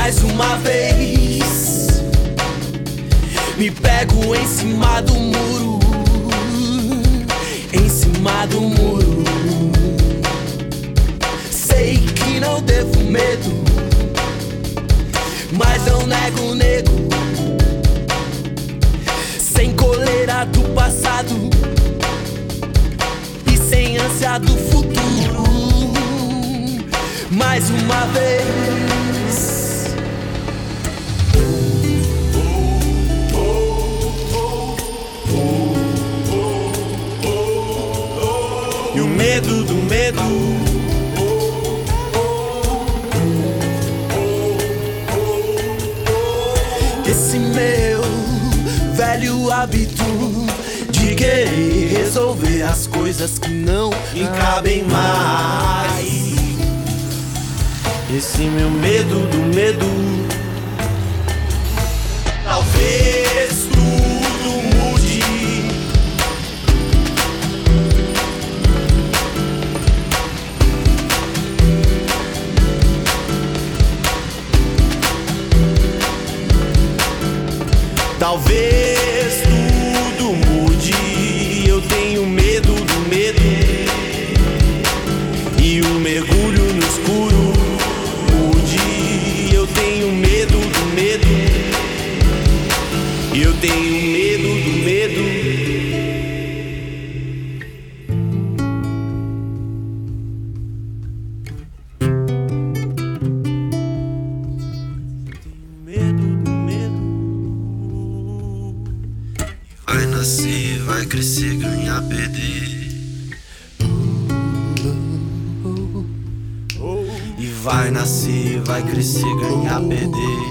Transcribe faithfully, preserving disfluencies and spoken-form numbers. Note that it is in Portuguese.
mais uma vez me pego em cima do muro, em cima do muro. Sei que não devo medo, mas não nego, nego. Sem coleira do passado e sem ânsia do futuro. Mais uma vez. E o medo do medo, esse meu velho hábito de querer resolver as coisas que não me cabem mais. Esse meu medo do medo, talvez tudo mude. Talvez tudo mude. Eu tenho medo do medo e o mergulho no escuro mude. Eu tenho medo do medo e eu tenho medo do medo. Vai nascer, vai crescer, ganhar, perder. E vai nascer, vai crescer, ganhar, perder.